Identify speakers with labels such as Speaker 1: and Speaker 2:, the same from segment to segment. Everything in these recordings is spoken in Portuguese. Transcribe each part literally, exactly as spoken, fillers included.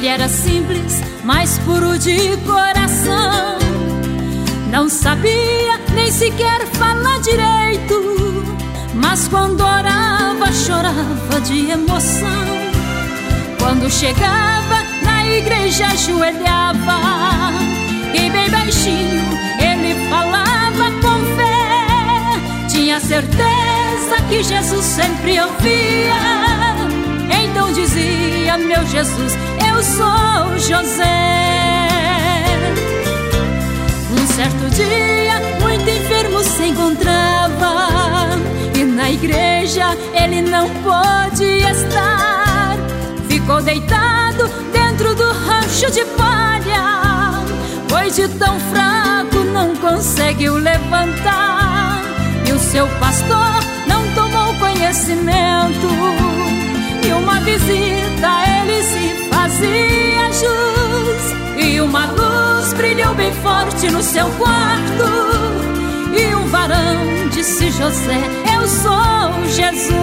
Speaker 1: Ele era simples, mas puro de coração. Não sabia nem sequer falar direito, mas quando orava, chorava de emoção. Quando chegava na igreja, ajoelhava e bem baixinho ele falava com fé. Tinha certeza que Jesus sempre ouvia. Então dizia: meu Jesus, eu sou José. Um certo dia, muito enfermo se encontrava, e na igreja ele não pôde estar. Ficou deitado dentro do rancho de palha, pois de tão fraco não conseguiu levantar. E o seu pastor não tomou conhecimento, e uma visita a ele se fazia jus. E uma luz brilhou bem forte no seu quarto, e um varão disse: José, eu sou Jesus.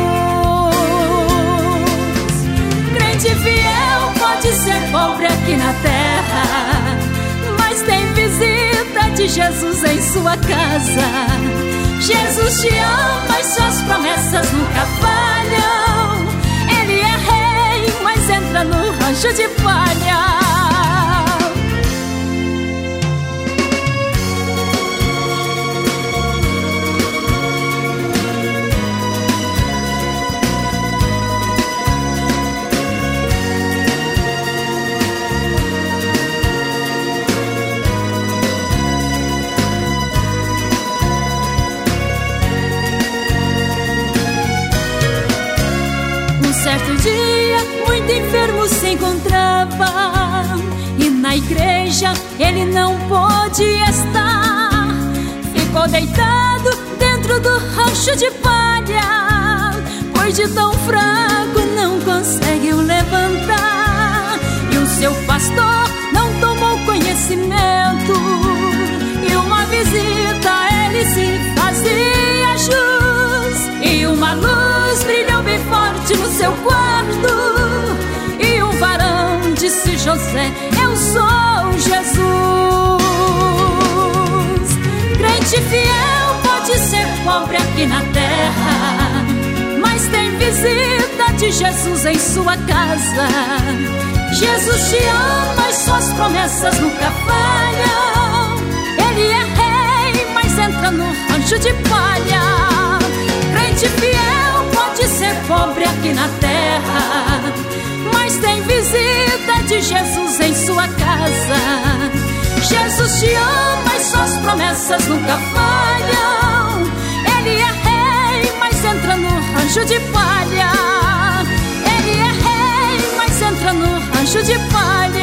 Speaker 1: Crente fiel pode ser pobre aqui na terra, mas tem visita de Jesus em sua casa. Jesus te ama e suas promessas nunca falham. Ele é rei, mas entra no rancho de palha. Certo dia, muito enfermo se encontrava, e na igreja ele não pôde estar. Ficou deitado dentro do rancho de palha, pois de tão fraco não conseguiu levantar. E o seu pastor não tomou conhecimento, e uma visita a ele se fazia jus. E uma luz brilhou bem forte no seu quarto, e um varão disse: José, eu sou Jesus. Crente fiel pode ser pobre aqui na terra, mas tem visita de Jesus em sua casa. Jesus te ama e suas promessas nunca falham. Ele é rei, mas entra no rancho de palha. Crente fiel pode ser pobre aqui na terra, mas tem visita de Jesus em sua casa. Jesus te ama e suas promessas nunca falham. Ele é rei, mas entra no rancho de palha. Ele é rei, mas entra no rancho de palha.